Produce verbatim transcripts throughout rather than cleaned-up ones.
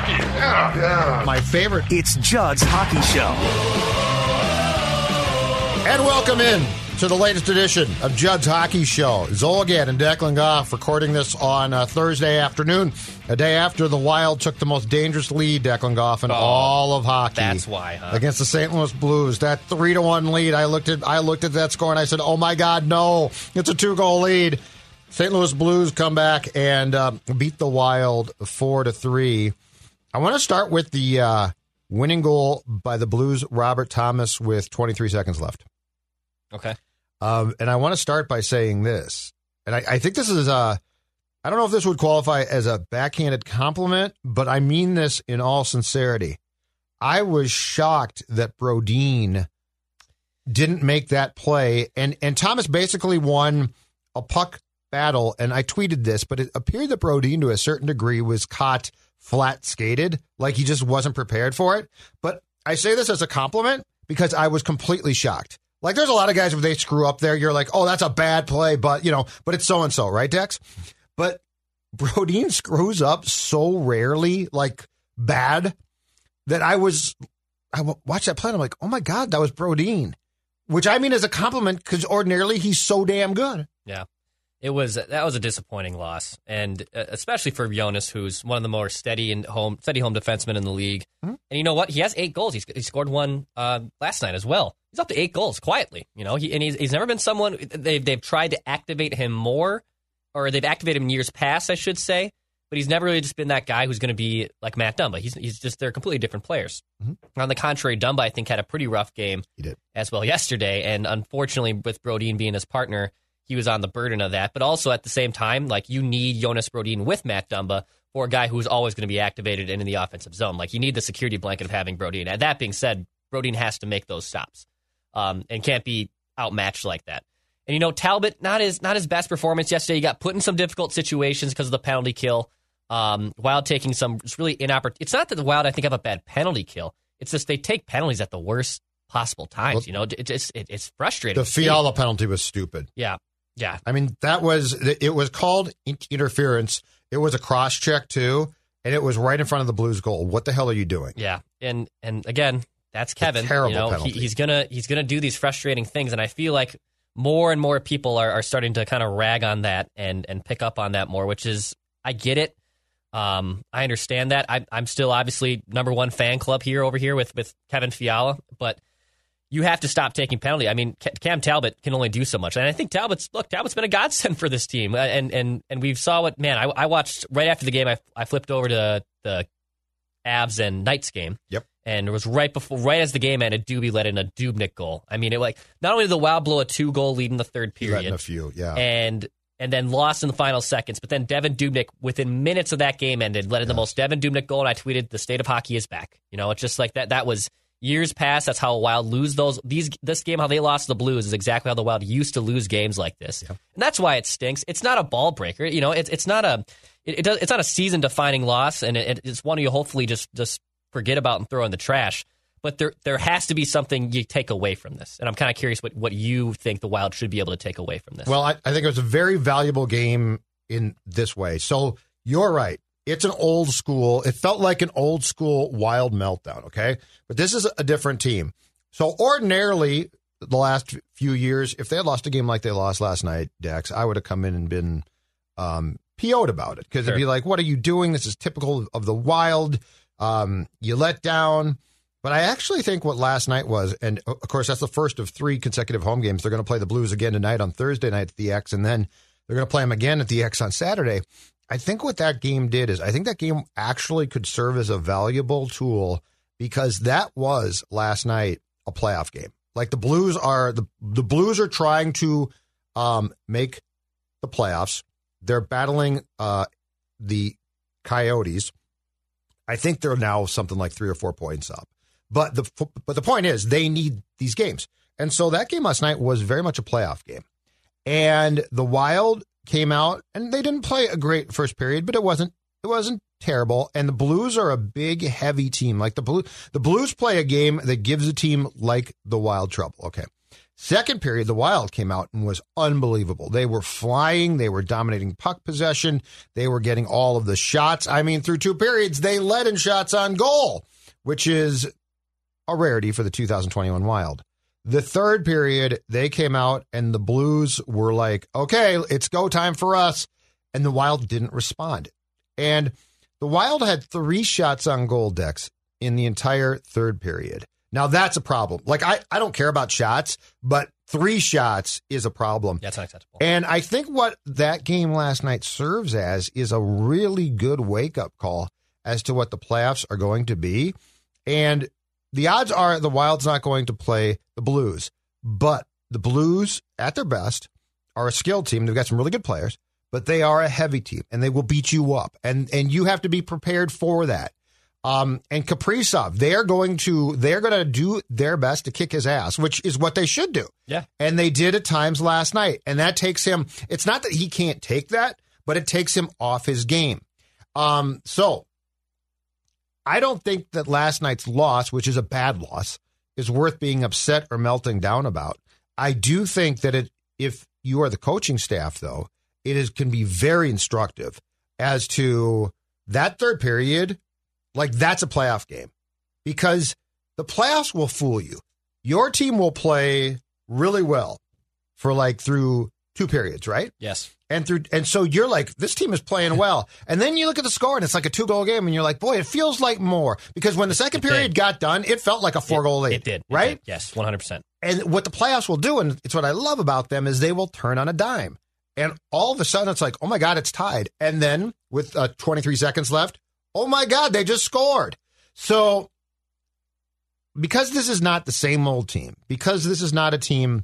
hockey. Yeah, yeah. My favorite. It's Judd's Hockey Show. And welcome in to the latest edition of Judd's Hockey Show. Zulgad and Declan Goff recording this on uh, Thursday afternoon, a day after the Wild took the most dangerous lead, Declan Goff, in oh, all of hockey. That's why, huh? Against the Saint Louis Blues. That three to one lead, I looked at I looked at that score and I said, oh my God, no. It's a two-goal lead. Saint Louis Blues come back and uh, beat the Wild four to three. I want to start with the uh, winning goal by the Blues, Robert Thomas, with twenty-three seconds left. Okay. Um, and I want to start by saying this, and I, I think this is a, I don't know if this would qualify as a backhanded compliment, but I mean this in all sincerity. I was shocked that Brodin didn't make that play, and, and Thomas basically won a puck battle, and I tweeted this, but it appeared that Brodin, to a certain degree, was caught flat-skated, like he just wasn't prepared for it. But I say this as a compliment because I was completely shocked. Like, there's a lot of guys, if they screw up there, you're like, oh, that's a bad play, but, you know, but it's so-and-so, right, Dex? But Brodin screws up so rarely, like, bad, that I was, I watched that play, and I'm like, oh, my God, that was Brodin. Which I mean as a compliment, because ordinarily he's so damn good. Yeah. It was that was a disappointing loss, and uh, especially for Jonas, who's one of the more steady and home steady home defensemen in the league. Mm-hmm. And you know what? He has eight goals. He's, he scored one uh, last night as well. He's up to eight goals quietly. You know, he, and he's he's never been someone they've they've tried to activate him more, or they've activated him in years past, I should say. But he's never really just been that guy who's going to be like Matt Dumba. He's he's just they're completely different players. Mm-hmm. On the contrary, Dumba I think had a pretty rough game. He did as well yesterday, and unfortunately, with Brodin being his partner, he was on the burden of that. But also at the same time, like you need Jonas Brodin with Matt Dumba for a guy who's always going to be activated and in the offensive zone. Like you need the security blanket of having Brodin. And that being said, Brodin has to make those stops um, and can't be outmatched like that. And you know, Talbot, not his not his best performance yesterday. He got put in some difficult situations because of the penalty kill. Um, Wild taking some it's really inopportune. It's not that the Wild I think have a bad penalty kill. It's just they take penalties at the worst possible times. Well, you know, it just it, it's frustrating. The Fiala penalty was stupid. Yeah. Yeah. I mean, that was, it was called interference. It was a cross check too, and it was right in front of the Blues goal. What the hell are you doing? Yeah. And, and again, that's Kevin. A terrible you know, penalty. He, he's gonna, he's gonna do these frustrating things. And I feel like more and more people are, are starting to kind of rag on that and, and pick up on that more, which is, I get it. Um, I understand that. I, I'm still obviously number one fan club here over here with, with Kevin Fiala, but you have to stop taking penalty. I mean, Cam Talbot can only do so much, and I think Talbot's look. Talbot's been a godsend for this team, and and and we saw what man. I, I watched right after the game. I I flipped over to the Avs and Knights game. Yep, and it was right before, right as the game ended. Doobie let in a Dubnyk goal. I mean, it like not only did the Wild blow a two goal lead in the third period, let in a few, yeah, and and then lost in the final seconds. But then Devin Dubnyk, within minutes of that game ended, let in yes. the most Devin Dubnyk goal, and I tweeted, "The state of hockey is back." You know, it's just like that. That was. Years past, that's how Wild lose those. These this game, how they lost the Blues, is exactly how the Wild used to lose games like this, yeah. And that's why it stinks. It's not a ball breaker, you know. It's it's not a it, it does, it's not a season defining loss, and it, it's one you hopefully just just forget about and throw in the trash. But there there has to be something you take away from this, and I'm kind of curious what, what you think the Wild should be able to take away from this. Well, I, I think it was a very valuable game in this way. So you're right. It's an old school. It felt like an old school Wild meltdown, okay? But this is a different team. So ordinarily, the last few years, if they had lost a game like they lost last night, Dex, I would have come in and been um, P O'd about it. Because sure. It'd be like, what are you doing? This is typical of the Wild. Um, you let down. But I actually think what last night was, and of course, that's the first of three consecutive home games. They're going to play the Blues again tonight on Thursday night at the X, and then they're going to play them again at the X on Saturday. I think what that game did is I think that game actually could serve as a valuable tool because that was last night a playoff game. Like the Blues are the the Blues are trying to um, make the playoffs. They're battling uh, the Coyotes. I think they're now something like three or four points up. But the but the point is they need these games. And so that game last night was very much a playoff game. And the Wild came out and they didn't play a great first period, but it wasn't it wasn't terrible. And the Blues are a big, heavy team. Like the Blues, the Blues play a game that gives a team like the Wild trouble. Okay. Second period, the Wild came out and was unbelievable. They were flying. They were dominating puck possession. They were getting all of the shots. I mean, through two periods, they led in shots on goal, which is a rarity for the two thousand twenty-one Wild. The third period, they came out and the Blues were like, okay, it's go time for us. And the Wild didn't respond. And the Wild had three shots on goal, Dex, in the entire third period. Now, that's a problem. Like, I, I don't care about shots, but three shots is a problem. That's unacceptable. And I think what that game last night serves as is a really good wake-up call as to what the playoffs are going to be. And the odds are the Wild's not going to play the Blues. But the Blues, at their best, are a skilled team. They've got some really good players, but they are a heavy team, and they will beat you up. And, and you have to be prepared for that. Um, and Kaprizov, they're going to they're going to do their best to kick his ass, which is what they should do. Yeah. And they did at times last night. And that takes him, it's not that he can't take that, but it takes him off his game. Um, so I don't think that last night's loss, which is a bad loss, is worth being upset or melting down about. I do think that it, if you are the coaching staff, though, it is can be very instructive as to that third period. Like, that's a playoff game because the playoffs will fool you. Your team will play really well for like through two periods, right? Yes. And through and so you're like, this team is playing well. And then you look at the score and it's like a two-goal game and you're like, boy, it feels like more. Because when the second it period did. got done, it felt like a four-goal lead. It did. It right? did. Yes, one hundred percent. And what the playoffs will do, and it's what I love about them, is they will turn on a dime. And all of a sudden it's like, oh my God, it's tied. And then with uh, twenty-three seconds left, oh my God, they just scored. So because this is not the same old team, because this is not a team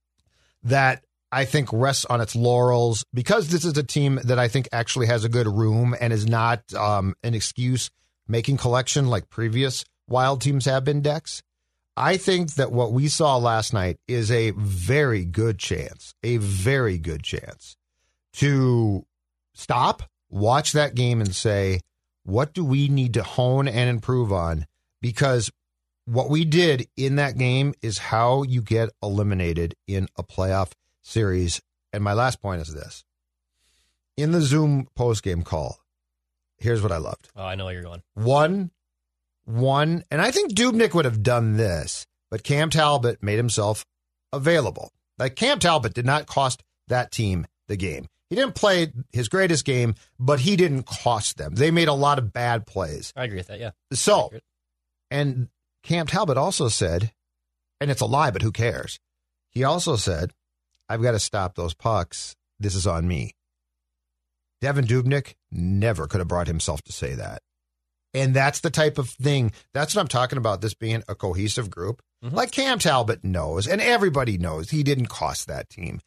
that I think rests on its laurels, because this is a team that I think actually has a good room and is not um, an excuse-making collection like previous Wild teams have been, Dex, I think that what we saw last night is a very good chance, a very good chance to stop, watch that game and say, what do we need to hone and improve on? Because what we did in that game is how you get eliminated in a playoff series. And my last point is this. In the Zoom postgame call, here's what I loved. Oh, I know where you're going. One, one, and I think Dubnyk would have done this, but Cam Talbot made himself available. Like, Cam Talbot did not cost that team the game. He didn't play his greatest game, but he didn't cost them. They made a lot of bad plays. I agree with that, yeah. So, and Cam Talbot also said, and it's a lie, but who cares? He also said, I've got to stop those pucks. This is on me. Devan Dubnyk never could have brought himself to say that. And that's the type of thing, that's what I'm talking about, this being a cohesive group. Mm-hmm. Like Cam Talbot knows, and everybody knows, he didn't cost that team.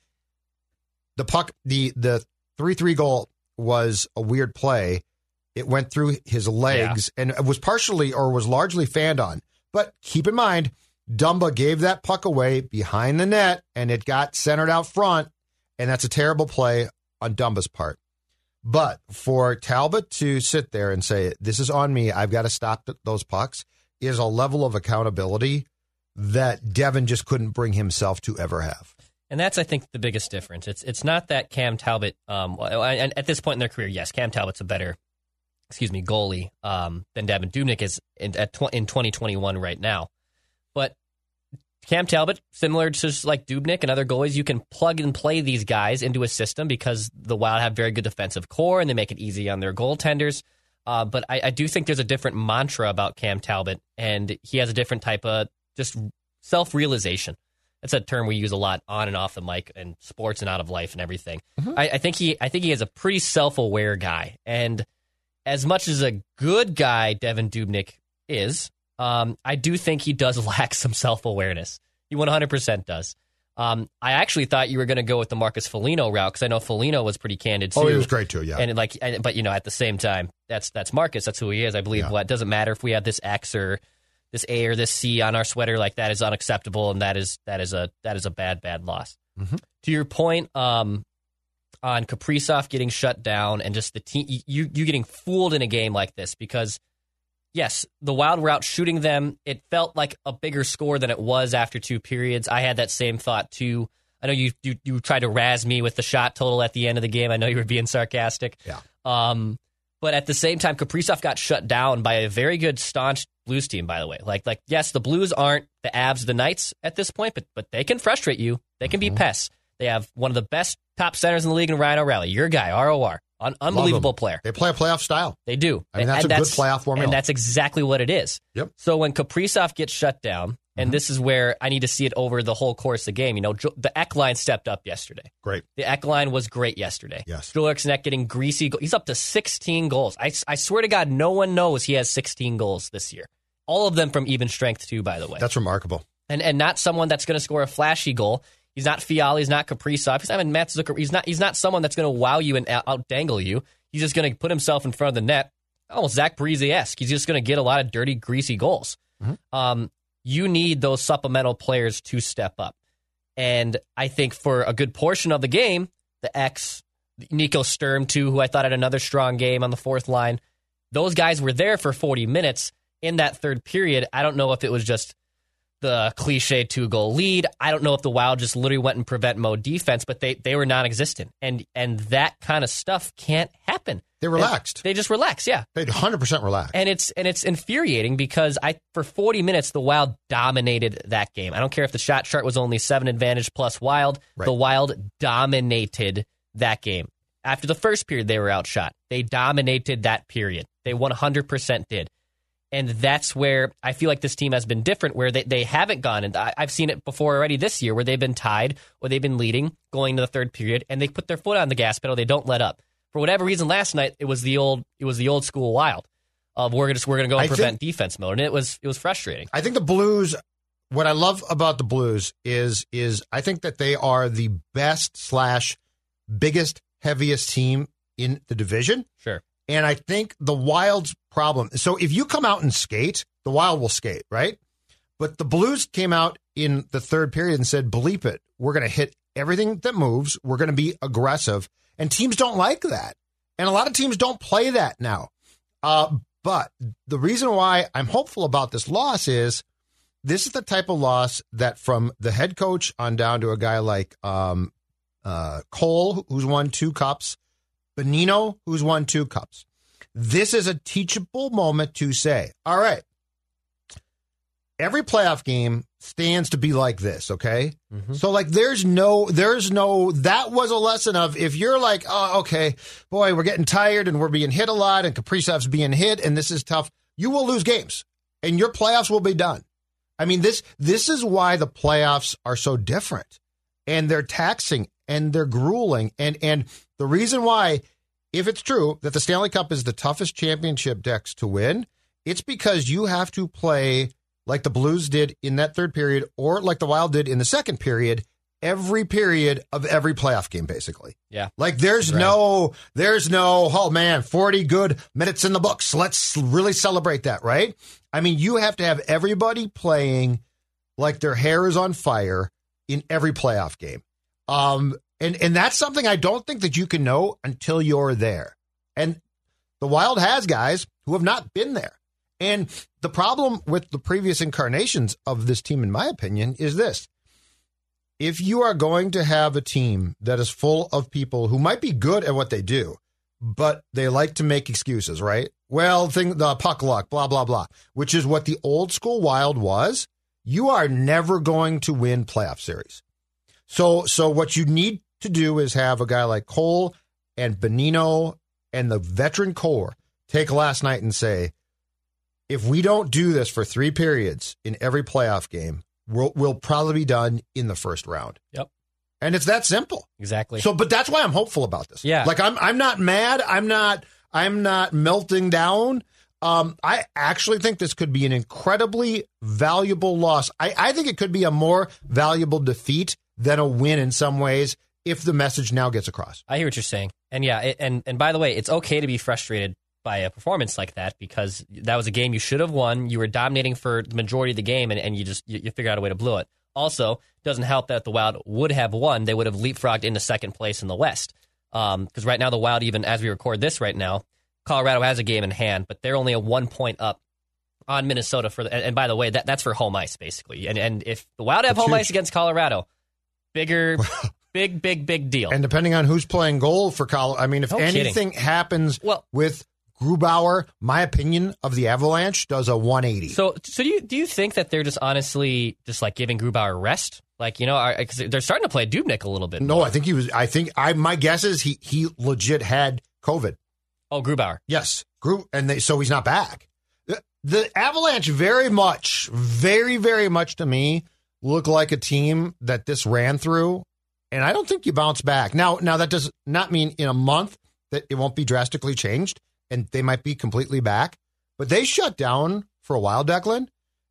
The puck, the the three three goal was a weird play. It went through his legs yeah. and it was partially or was largely fanned on. But keep in mind, Dumba gave that puck away behind the net and it got centered out front. And that's a terrible play on Dumba's part. But for Talbot to sit there and say, this is on me, I've got to stop th- those pucks, is a level of accountability that Devan just couldn't bring himself to ever have. And that's, I think, the biggest difference. It's it's not that Cam Talbot, um, and at this point in their career, yes, Cam Talbot's a better, excuse me, goalie um, than Devan Dubnyk is in, at tw- in twenty twenty-one right now. But Cam Talbot, similar to like Dubnyk and other goalies, you can plug and play these guys into a system because the Wild have very good defensive core and they make it easy on their goaltenders. Uh, but I, I do think there's a different mantra about Cam Talbot, and he has a different type of just self-realization. That's a term we use a lot on and off the mic and sports and out of life and everything. Mm-hmm. I, I think he I think he is a pretty self-aware guy. And as much as a good guy Devan Dubnyk is, um, I do think he does lack some self-awareness. He one hundred percent does. Um, I actually thought you were going to go with the Marcus Foligno route because I know Foligno was pretty candid too. Oh, he was great too, yeah. And like, and, but you know, at the same time, that's that's Marcus. That's who he is. I believe. Yeah. Well, it doesn't matter if we have this X or this A or this C on our sweater, like that is unacceptable, and that is that is a that is a bad bad loss. Mm-hmm. To your point, um, on Kaprizov getting shut down and just the team, you you getting fooled in a game like this because yes, the Wild were out shooting them. It felt like a bigger score than it was after two periods. I had that same thought too. I know you you, you tried to razz me with the shot total at the end of the game. I know you were being sarcastic. Yeah. Um, but at the same time, Kaprizov got shut down by a very good, staunch Blues team, by the way. Like, like yes, the Blues aren't the Avs, the Knights at this point, but but they can frustrate you. They can mm-hmm. be pests. They have one of the best top centers in the league in Ryan O'Reilly. Your guy, R O R. Un- unbelievable player. They play a playoff style. They do. I mean, that's and a that's, good playoff formula. And that's exactly what it is. Yep. So when Kaprizov gets shut down, and mm-hmm. this is where I need to see it over the whole course of the game. You know, the Eck line stepped up yesterday. Great. The Eck line was great yesterday. Yes. Joel Eriksson Ek getting greasy. Go- He's up to sixteen goals. I, I swear to God, no one knows he has sixteen goals this year. All of them from even strength, too, by the way. That's remarkable. And and not someone that's going to score a flashy goal. He's not Fiala. He's not Kaprizov. He's not even Matt Zucker. He's not, he's not someone that's going to wow you and out-dangle you. He's just going to put himself in front of the net, almost Zach Parise-esque. He's just going to get a lot of dirty, greasy goals. Mm-hmm. Um, you need those supplemental players to step up. And I think for a good portion of the game, the X, Nico Sturm, too, who I thought had another strong game on the fourth line, those guys were there for forty minutes in that third period. I don't know if it was just the cliche two-goal lead. I don't know if the Wild just literally went in prevent mode defense, but they, they were non-existent. And and that kind of stuff can't happen. They relaxed. And they just relax, yeah. They one hundred percent relaxed. And it's and it's infuriating because I for forty minutes, the Wild dominated that game. I don't care if the shot chart was only seven advantage plus Wild. Right. The Wild dominated that game. After the first period, they were outshot. They dominated that period. They one hundred percent did. And that's where I feel like this team has been different, where they, they haven't gone. And I, I've seen it before already this year, where they've been tied or they've been leading going to the third period, and they put their foot on the gas pedal. They don't let up. For whatever reason, last night it was the old it was the old school Wild of we're just we're going to go and I prevent think, defense mode, and it was it was frustrating. I think the Blues. What I love about the Blues is is I think that they are the best slash biggest heaviest team in the division. Sure. And I think the Wild's problem, so if you come out and skate, the Wild will skate, right? But the Blues came out in the third period and said, bleep it, we're going to hit everything that moves, we're going to be aggressive, and teams don't like that. And a lot of teams don't play that now. Uh, but the reason why I'm hopeful about this loss is this is the type of loss that from the head coach on down to a guy like um, uh, Cole, who's won two cups, Bonino, who's won two cups. This is a teachable moment to say, all right, every playoff game stands to be like this, okay? Mm-hmm. So, like, there's no, there's no, that was a lesson of if you're like, oh, okay, boy, we're getting tired and we're being hit a lot and Kaprizov's being hit and this is tough, you will lose games and your playoffs will be done. I mean, this this is why the playoffs are so different and they're taxing and they're grueling. And, and the reason why, if it's true that the Stanley Cup is the toughest championship decks to win, it's because you have to play like the Blues did in that third period or like the Wild did in the second period, every period of every playoff game, basically. Yeah. Like there's right. no, there's no, oh man, forty good minutes in the books. Let's really celebrate that, right? I mean, you have to have everybody playing like their hair is on fire in every playoff game. Um, and, and that's something I don't think that you can know until you're there. And the Wild has guys who have not been there. And the problem with the previous incarnations of this team, in my opinion, is this. If you are going to have a team that is full of people who might be good at what they do, but they like to make excuses, right? Well, thing, the puck luck, blah, blah, blah, which is what the old school Wild was, you are never going to win playoff series. So, so what you need to do is have a guy like Cole and Bonino and the veteran core take last night and say, if we don't do this for three periods in every playoff game, we'll, we'll probably be done in the first round. Yep. And it's that simple. Exactly. So, but that's why I'm hopeful about this. Yeah. Like I'm, I'm not mad. I'm not, I'm not melting down. Um, I actually think this could be an incredibly valuable loss. I, I think it could be a more valuable defeat than a win in some ways if the message now gets across. I hear what you're saying. And yeah, it, and, and by the way, it's okay to be frustrated by a performance like that because that was a game you should have won. You were dominating for the majority of the game, and, and you just you, you figure out a way to blow it. Also, doesn't help that the Wild would have won. They would have leapfrogged into second place in the West. Because um, right now, the Wild, even as we record this right now, Colorado has a game in hand, but they're only a one point up on Minnesota for the, and, and by the way, that that's for home ice basically. And and if the Wild have That's home huge. ice against Colorado, bigger, big, big, big deal. And depending on who's playing goal for Colorado, I mean, if No anything kidding. happens Well- with Grubauer, my opinion of the Avalanche does a one eighty. So, so do you do you think that they're just honestly just like giving Grubauer a rest? Like, you know, because they're starting to play Dubnyk a little bit. No, more. I think he was. I think I. My guess is he he legit had COVID. Oh, Grubauer. Yes, Gru, and they, so he's not back. The, the Avalanche very much, very very much to me look like a team that this ran through, and I don't think you bounce back. Now, now that does not mean in a month that it won't be drastically changed, and they might be completely back. But they shut down for a while, Declan,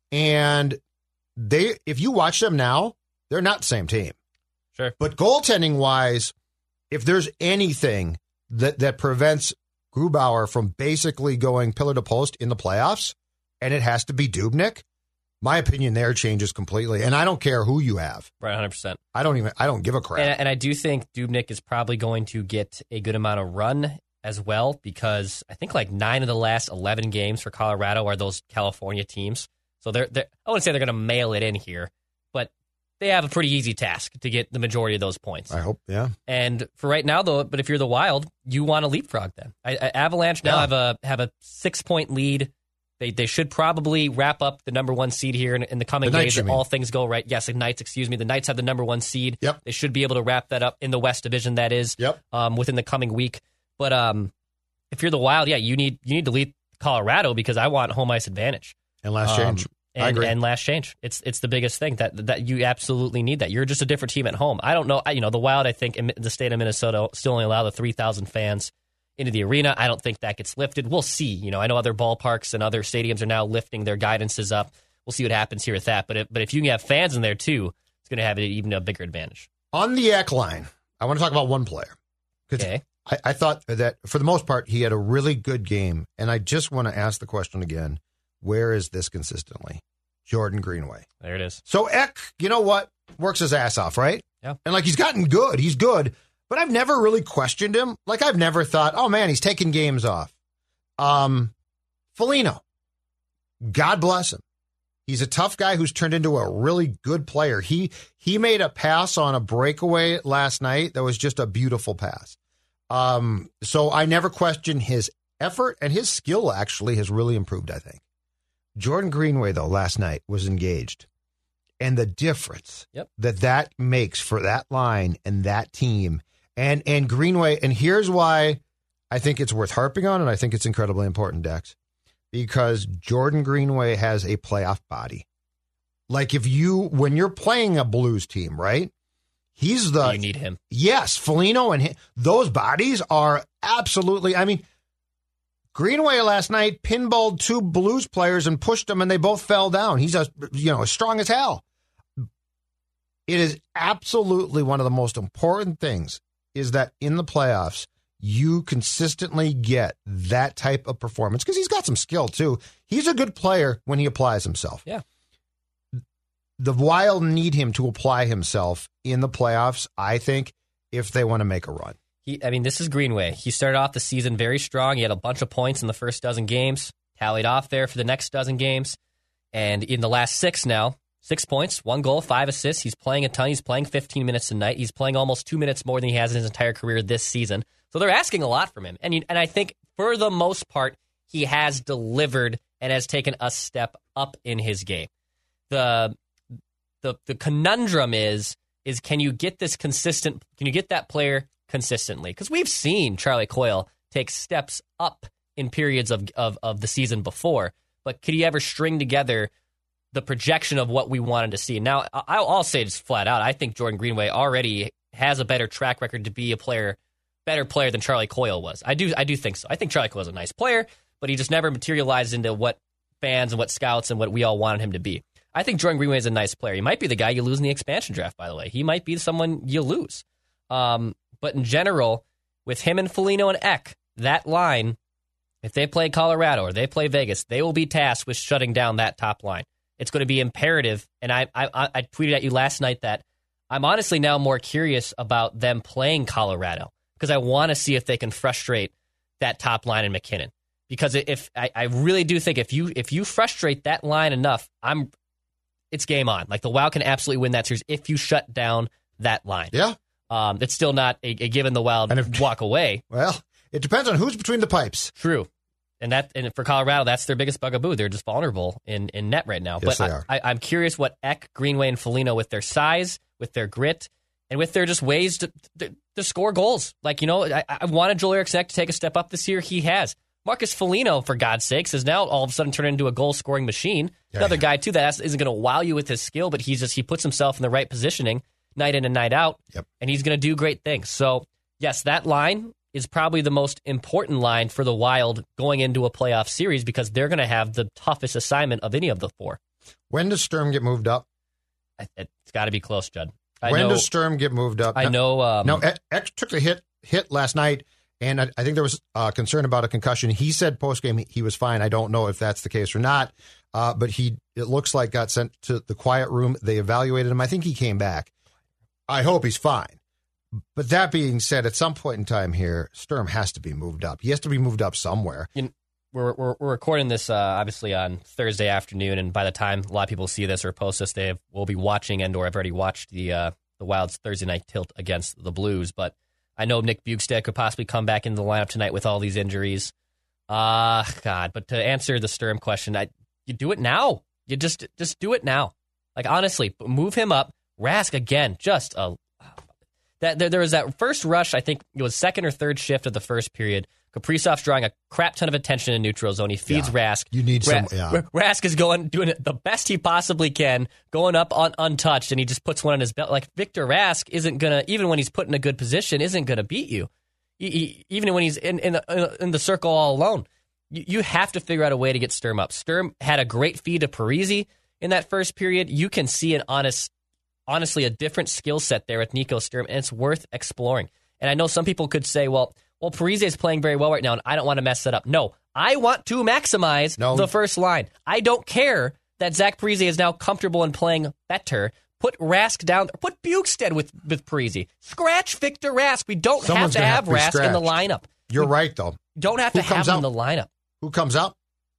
and they. If you watch them now, they're not the same team. Sure. But goaltending wise, if there's anything that, that prevents Grubauer from basically going pillar to post in the playoffs, and it has to be Dubnyk, my opinion there changes completely. And I don't care who you have. Right, one hundred percent. I don't even, I don't give a crap. And, and I do think Dubnyk is probably going to get a good amount of run as well, because I think like nine of the last eleven games for Colorado are those California teams. So they're, they're I wouldn't say they're going to mail it in here, but they have a pretty easy task to get the majority of those points. I hope, yeah. And for right now, though, but if you're the Wild, you want to leapfrog them. I, I, Avalanche now Yeah. have a have a six point lead. They they should probably wrap up the number one seed here in, in the coming The Knights, days you if mean. all things go right. Yes, the Knights, excuse me. The Knights have the number one seed. Yep. They should be able to wrap that up in the West Division, that is, Yep. um, within the coming week. But um, if you're the Wild, yeah, you need you need to lead Colorado because I want home ice advantage. And last Um, change. And, I agree. and last change. It's it's the biggest thing that that you absolutely need that. You're just a different team at home. I don't know. I- You know, the Wild, I think, in the state of Minnesota still only allow the three thousand fans into the arena. I don't think that gets lifted. We'll see. You know, I know other ballparks and other stadiums are now lifting their guidances up. We'll see what happens here with that. But if, but if you can have fans in there too, it's going to have an even a bigger advantage. On the Eck line, I want to talk about one player. 'Cause Okay. I, I thought that for the most part, he had a really good game. And I just want to ask the question again, where is this consistently? Jordan Greenway. There it is. So Eck, you know what? Works his ass off, right? Yeah. And like he's gotten good. He's good. But I've never really questioned him. Like I've never thought, oh man, he's taking games off. Um, Foligno, God bless him. He's a tough guy who's turned into a really good player. He he made a pass on a breakaway last night that was just a beautiful pass. Um, so I never questioned his effort, and his skill actually has really improved, I think. Jordan Greenway, though, last night was engaged. And the difference Yep. that that makes for that line and that team. And, and Greenway, and here's why I think it's worth harping on, and I think it's incredibly important, Dex, because Jordan Greenway has a playoff body. Like if you, when you're playing a Blues team, right? He's the, You need him. yes, Foligno and him, those bodies are absolutely, I mean, Greenway last night pinballed two Blues players and pushed them, and they both fell down. He's a, you know, as strong as hell. It is absolutely one of the most important things is that in the playoffs, you consistently get that type of performance because he's got some skill too. He's a good player when he applies himself. Yeah. The Wild need him to apply himself in the playoffs, I think, if they want to make a run. He, I mean, this is Greenway. He started off the season very strong. He had a bunch of points in the first dozen games, tallied off there for the next dozen games. And in the last six now, six points, one goal, five assists. He's playing a ton. He's playing fifteen minutes a night. He's playing almost two minutes more than he has in his entire career this season. So they're asking a lot from him. And, you, and I think for the most part, he has delivered and has taken a step up in his game. The the the conundrum is, is can you get this consistent, can you get that player consistently? Because we've seen Charlie Coyle take steps up in periods of, of, of the season before, but could he ever string together the projection of what we wanted to see? Now, I'll, I'll say just flat out, I think Jordan Greenway already has a better track record to be a player, better player than Charlie Coyle was. I do I do think so. I think Charlie Coyle's a nice player, but he just never materialized into what fans and what scouts and what we all wanted him to be. I think Jordan Greenway is a nice player. He might be the guy you lose in the expansion draft, by the way. He might be someone you lose. Um, but in general, with him and Foligno and Eck, that line, if they play Colorado or they play Vegas, they will be tasked with shutting down that top line. It's going to be imperative. And I, I, I tweeted at you last night that I'm honestly now more curious about them playing Colorado because I want to see if they can frustrate that top line in McKinnon. because if I, I really do think if you if you frustrate that line enough, I'm it's game on. Like the Wild can absolutely win that series if you shut down that line. Yeah. Um, it's still not a, a given the Wild And if- walk away. Well, it depends on who's between the pipes. True. And that and for Colorado, that's their biggest bugaboo. They're just vulnerable in, in net right now. Yes, but they I, are. I, I'm curious what Eck, Greenway, and Foligno, with their size, with their grit, and with their just ways to, to, to score goals. Like, you know, I, I wanted Joel Eriksson to take a step up this year. He has. Marcus Foligno, for God's sakes, has now all of a sudden turned into a goal-scoring machine. Yeah, Another yeah. guy, too, that isn't going to wow you with his skill, but he's just he puts himself in the right positioning night in and night out, Yep. and he's going to do great things. So, yes, that line is probably the most important line for the Wild going into a playoff series because they're going to have the toughest assignment of any of the four. When does Sturm get moved up? I- It's got to be close, Judd. I when know, does Sturm get moved up? I know. Um, No, X took the hit hit last night, and I, I think there was uh, concern about a concussion. He said post game he, he was fine. I don't know if that's the case or not, uh, but he it looks like got sent to the quiet room. They evaluated him. I think he came back. I hope he's fine. But that being said, at some point in time here, Sturm has to be moved up. He has to be moved up somewhere. you- we're, we're we're recording this uh, obviously on Thursday afternoon, and by the time a lot of people see this or post this, they have, will be watching and or have already watched the uh, the Wild's Thursday night tilt against the Blues. But I know Nick Bjugstad could possibly come back into the lineup tonight with all these injuries. Ah, uh, God! But to answer the Sturm question, I you do it now. You just just do it now. Like honestly, move him up. Rask again, just a that there, there was that first rush. I think it was second or third shift of the first period. Kaprizov's drawing a crap ton of attention in neutral zone. He feeds Yeah. Rask. You need Ra- some- yeah. Ra- Rask is going doing it the best he possibly can, going up un- untouched, and he just puts one on his belt. Like Victor Rask isn't gonna, even when he's put in a good position, isn't gonna beat you. He, he, even when he's in in the, in the circle all alone, you, you have to figure out a way to get Sturm up. Sturm had a great feed to Parise in that first period. You can see an honest, honestly, a different skill set there with Nico Sturm, and it's worth exploring. And I know some people could say, well, well, Parise is playing very well right now, and I don't want to mess that up. No, I want to maximize No. the first line. I don't care that Zach Parise is now comfortable in playing better. Put Rask down there. Put Bjugstad with, with Parise. Scratch Victor Rask. We don't Someone's have to gonna have have to be Rask in the scratched. lineup. You're right, though. Don't have Who to have comes him out? in the lineup. Who comes out?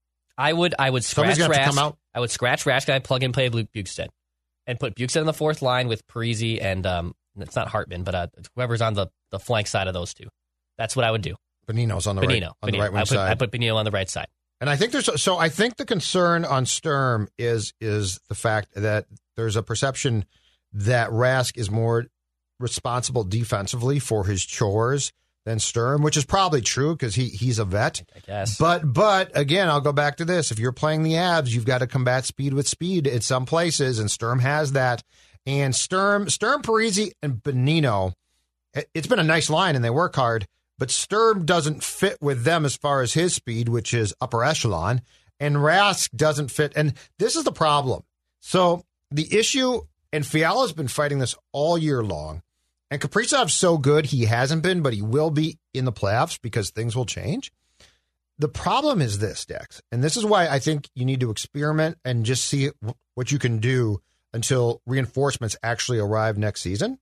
I would I would scratch Somebody's gonna have to Rask. come out. I would scratch Rask and I'd plug and play Bjugstad. And put Bjugstad on the fourth line with Parise and um it's not Hartman, but uh, whoever's on the, the flank side of those two. That's what I would do. Benino's on the Benino. right on Benino. the right wing I put, side. I put Benino on the right side. And I think there's so I think the concern on Sturm is is the fact that there's a perception that Rask is more responsible defensively for his chores than Sturm, which is probably true because he he's a vet. I guess. But but again, I'll go back to this. If you're playing the Avs, you've got to combat speed with speed at some places, and Sturm has that. And Sturm, Sturm, Parise, and Benino, it's been a nice line, and they work hard. But Sturm doesn't fit with them as far as his speed, which is upper echelon, and Rask doesn't fit. And this is the problem. So the issue, and Fiala's been fighting this all year long, and Kaprizov's so good, he hasn't been, but he will be in the playoffs because things will change. The problem is this, Dex, and this is why I think you need to experiment and just see what you can do until reinforcements actually arrive next season.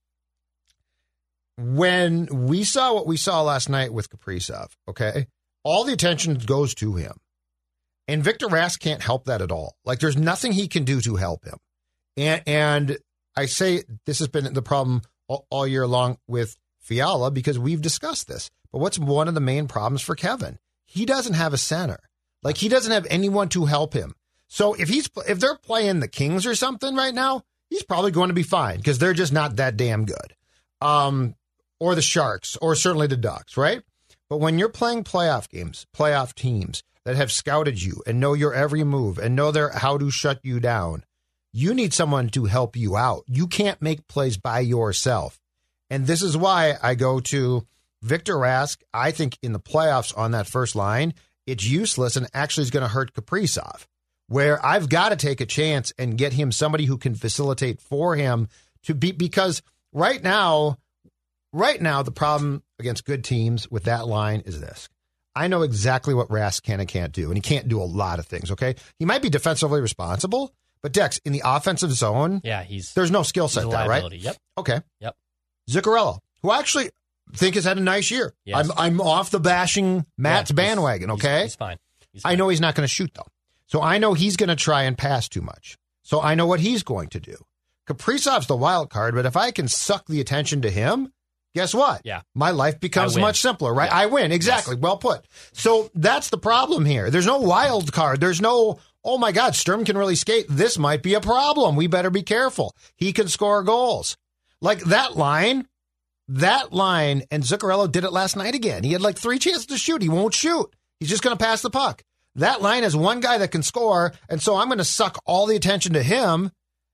When we saw what we saw last night with Kaprizov, okay, all the attention goes to him. And Victor Rask can't help that at all. Like, there's nothing he can do to help him. And, and I say this has been the problem all, all year long with Fiala because we've discussed this. But what's one of the main problems for Kevin? He doesn't have a center. Like, he doesn't have anyone to help him. So if he's if they're playing the Kings or something right now, he's probably going to be fine because they're just not that damn good. Um, or the Sharks, or certainly the Ducks, right? But when you're playing playoff games, playoff teams that have scouted you and know your every move and know their how to shut you down, you need someone to help you out. You can't make plays by yourself. And this is why I go to Victor Rask. I think in the playoffs on that first line, it's useless and actually is going to hurt Kaprizov, where I've got to take a chance and get him somebody who can facilitate for him to be, because right now, right now, the problem against good teams with that line is this. I know exactly what Rask can and can't do, and he can't do a lot of things, okay? He might be defensively responsible, but Dex, in the offensive zone, Yeah, he's there's no skill set he's a there, right? liability. Yep. Okay. Yep. Zuccarello, who actually think has had a nice year. Yes. I'm I'm off the bashing Matt's Yeah, he's- bandwagon, okay? He's, he's fine. He's fine. I know he's not going to shoot, though. So I know he's going to try and pass too much. So I know what he's going to do. Kaprizov's the wild card, but if I can suck the attention to him, guess what? Yeah. My life becomes I win. much simpler, right? Yeah. I win. Exactly. Yes. Well put. So that's the problem here. There's no wild card. There's no, oh my God, Sturm can really skate. This might be a problem. We better be careful. He can score goals. Like that line, that line, and Zuccarello did it last night again. He had like three chances to shoot. He won't shoot. He's just going to pass the puck. That line is one guy that can score, and so I'm going to suck all the attention to him.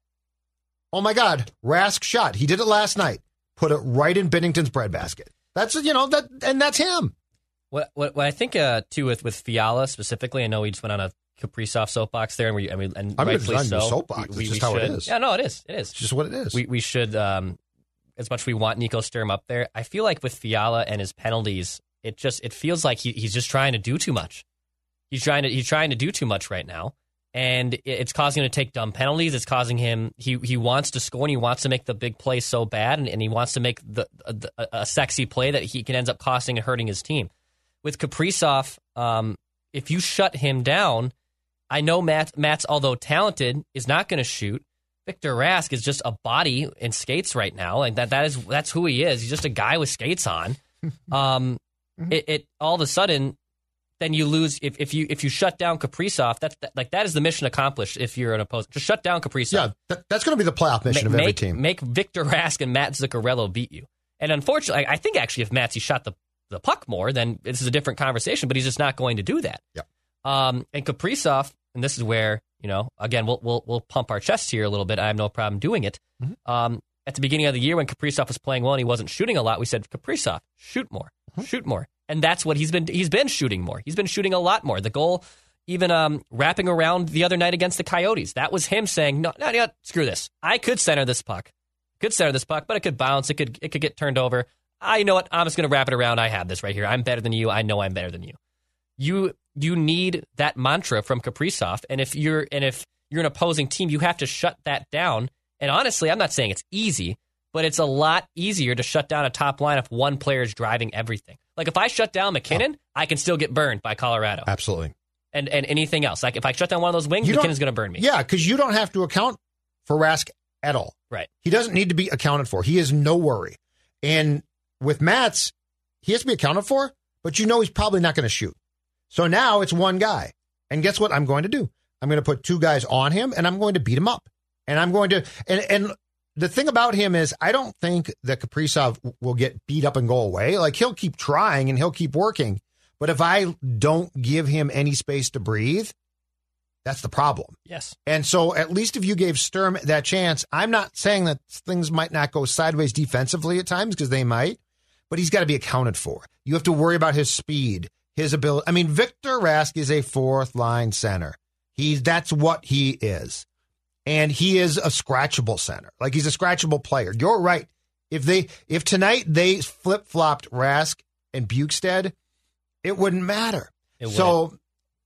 Oh my God, Rask shot. He did it last night. Put it right in Binnington's breadbasket. That's, you know, that, and that's him. What what, what I think uh, too with with Fiala specifically, I know we just went on a Kaprizov soapbox there, and we I mean, and I'm rightfully not so. so. soapbox. We, It's we just how it should- is. Yeah, no, it is. It is. It's just what it is. We we should, um, as much as we want Nico Sturm up there, I feel like with Fiala and his penalties, it just it feels like he, he's just trying to do too much. He's trying to he's trying to do too much right now, and it- it's causing him to take dumb penalties. It's causing him he he wants to score and he wants to make the big play so bad, and, and he wants to make the, the a, a sexy play that he can end up costing and hurting his team. With Kaprizov, um, if you shut him down, I know Matt, Matt's, although talented, is not going to shoot. Victor Rask is just a body in skates right now, and that that is that's who he is. He's just a guy with skates on. Um, it, it all of a sudden, then you lose if, if you if you shut down Kaprizov. That's that, like that is the mission accomplished. If you're an opponent, just shut down Kaprizov. yeah, that, that's going to be the playoff mission Ma- of every make, team. Make Victor Rask and Matt Zuccarello beat you. And unfortunately, I think actually if Matty shot the the puck more, then this is a different conversation. But he's just not going to do that. Yeah. Um, and Kaprizov, and this is where, you know, again, we'll we'll we'll pump our chests here a little bit. I have no problem doing it. Mm-hmm. Um, at the beginning of the year when Kaprizov was playing well and he wasn't shooting a lot, we said, Kaprizov, shoot more, Mm-hmm. shoot more, and that's what he's been. He's been shooting more. He's been shooting a lot more. The goal, even um, wrapping around the other night against the Coyotes, that was him saying, no, no, no, screw this. I could center this puck, could center this puck, but it could bounce. It could it could get turned over. I know what. I'm just going to wrap it around. I have this right here. I'm better than you. I know I'm better than you. You you need that mantra from Kaprizov, and if you're and if you're an opposing team, you have to shut that down. And honestly, I'm not saying it's easy, but it's a lot easier to shut down a top line if one player is driving everything. Like if I shut down McKinnon, oh. I can still get burned by Colorado. Absolutely. And and anything else. Like if I shut down one of those wings, You don't- McKinnon's going to burn me. Yeah, because you don't have to account for Rask at all. Right. He doesn't need to be accounted for. He is no worry. And with Matt's, he has to be accounted for, but you know he's probably not going to shoot. So now it's one guy. And guess what I'm going to do? I'm going to put two guys on him, and I'm going to beat him up. And I'm going to and and the thing about him is I don't think that Kaprizov will get beat up and go away. Like he'll keep trying and he'll keep working. But if I don't give him any space to breathe, that's the problem. Yes. And so at least if you gave Sturm that chance, I'm not saying that things might not go sideways defensively at times because they might, but he's got to be accounted for. You have to worry about his speed, his ability. I mean, Victor Rask is a fourth line center. He's that's what he is. And he is a scratchable center. Like he's a scratchable player. You're right. If they if tonight they flip-flopped Rask and Bukestad, it wouldn't matter. It so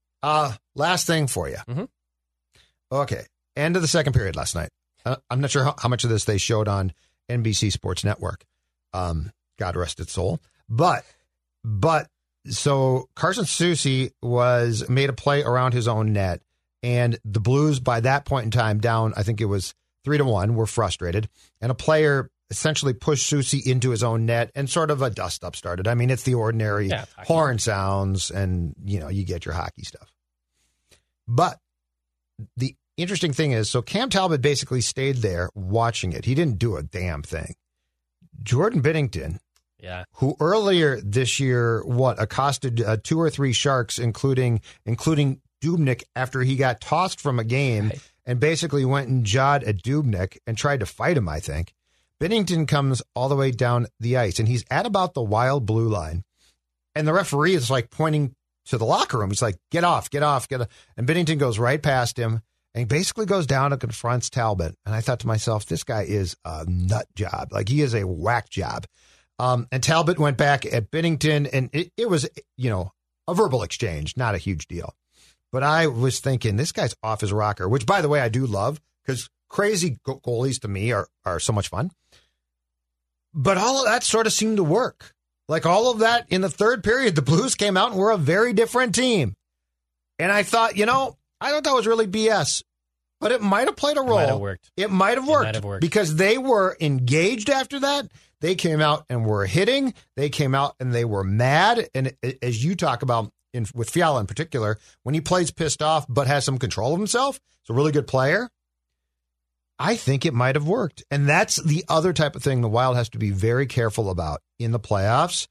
uh last thing for you. Mm-hmm. Okay. End of the second period last night. Uh, I'm not sure how, how much of this they showed on N B C Sports Network. Um, God rest its soul. But, but, so Carson Soucy was made a play around his own net, and the Blues, by that point in time, down, I think it was three to one, were frustrated, and a player essentially pushed Soucy into his own net, and sort of a dust-up started. I mean, it's the ordinary Yeah, horn sounds, and, you know, you get your hockey stuff. But the interesting thing is, so Cam Talbot basically stayed there watching it. He didn't do a damn thing. Jordan Binnington, Yeah. who earlier this year, what, accosted uh, two or three Sharks, including including Dubnyk, after he got tossed from a game Right. and basically went and jawed at Dubnyk and tried to fight him, I think. Binnington comes all the way down the ice, and he's at about the wild blue line. And the referee is like pointing to the locker room. He's like, get off, get off, get off. And Binnington goes right past him and basically goes down and confronts Talbot. And I thought to myself, this guy is a nut job. Like, he is a whack job. Um, and Talbot went back at Binnington, and it, it was, you know, a verbal exchange, not a huge deal. But I was thinking, this guy's off his rocker, which, by the way, I do love, because crazy goalies to me are, are so much fun. But all of that sort of seemed to work. Like all of that in the third period, the Blues came out and were a very different team. And I thought, you know, I thought that was really B S. But it might have played a role. It might have worked. It might have worked, might have worked because they were engaged after that. They came out and were hitting. They came out and they were mad. And as you talk about in, with Fiala in particular, when he plays pissed off but has some control of himself, he's a really good player. I think it might have worked. And that's the other type of thing the Wild has to be very careful about in the playoffs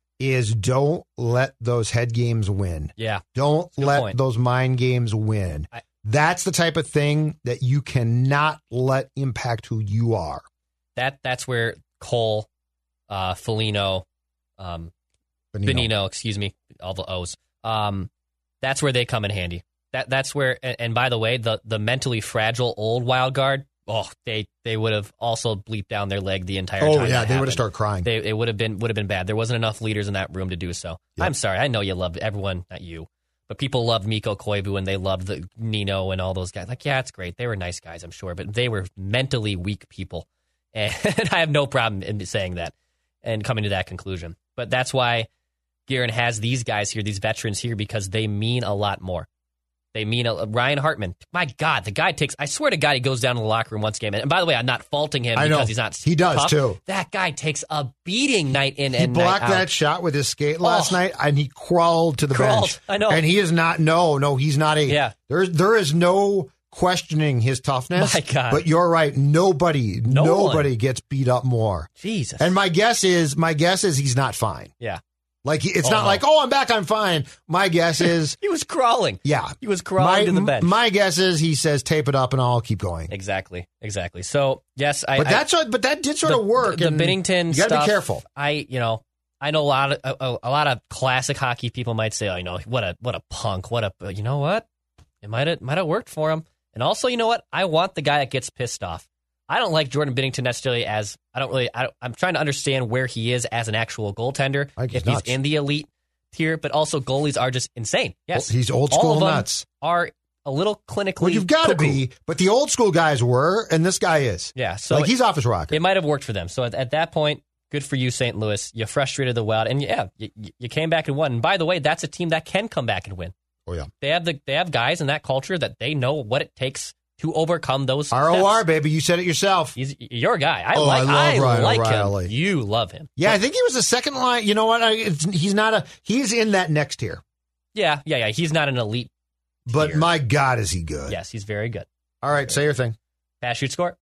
is don't let those head games win. Yeah. Don't Good let point. those mind games win. I, That's the type of thing that you cannot let impact who you are. That That's where Cole, uh, Foligno, um, Benino. Benino, excuse me, all the O's. Um, that's where they come in handy. That That's where, and, and by the way, the, the mentally fragile old Wild guard, oh, they, they would have also bleeped down their leg the entire Oh, time. yeah, that they would happened. have started crying. They, it would have been would have been bad. There wasn't enough leaders in that room to do so. Yep. I'm sorry. I know you loved everyone, not you, but people loved Mikko Koivu and they loved the Nino and all those guys. Like, yeah, it's great. They were nice guys, I'm sure, but they were mentally weak people, and I have no problem in saying that and coming to that conclusion. But that's why Guerin has these guys here, these veterans here, because they mean a lot more. They mean a, Ryan Hartman. My God, the guy takes. I swear to God, he goes down to the locker room once game. And by the way, I'm not faulting him I because know. he's not. He does tough. too. That guy takes a beating night in He and night blocked out. that shot with his skate last Oh. night, and he crawled to the Crawled. bench. I know. And he is not. No, no, he's not a. Yeah. There, there is no questioning his toughness. My God. But you're right. Nobody, No nobody one. gets beat up more. Jesus. And my guess is, my guess is he's not fine. yeah, Like he- it's Oh, not no. like, oh, I'm back, I'm fine. My guess is, he was crawling. yeah, He was crawling my, to the bench. My guess is he says, tape it up, and I'll keep going. exactly, exactly. So yes, I. But I, that's what, but that did sort the, of work. The, and the Binnington you got to stuff. be careful. I, you know, I know a lot of a, a, a lot of classic hockey people might say, oh, you know, what a what a punk, what a. But you know what? It might have might have worked for him. And also, you know what? I want the guy that gets pissed off. I don't like Jordan Binnington necessarily as I don't really. I don't, I'm trying to understand where he is as an actual goaltender. I think he's if he's nuts. in the elite tier, but also goalies are just insane. Yes, He's old all school of them nuts. Are a little clinically. Well, you've got to cuckoo. be, but the old school guys were, and this guy is. Yeah, so like it, he's off his rocker. it might have worked for them. So at, at that point, good for you, Saint Louis. You frustrated the Wild, and yeah, you, you came back and won. And by the way, that's a team that can come back and win. Oh yeah, They have the they have guys in that culture that they know what it takes to overcome those R O R steps. baby, you said it yourself. He's your guy. I Oh, like. I love Ryan like O'Reilly. him. You love him. Yeah, I think he was the second line. You know what? I, it's, he's not a. He's in that next tier. Yeah, yeah, yeah. He's not an elite. But tier. my God, is he good? Yes, he's very good. All right, say your thing. Pass, shoot, score.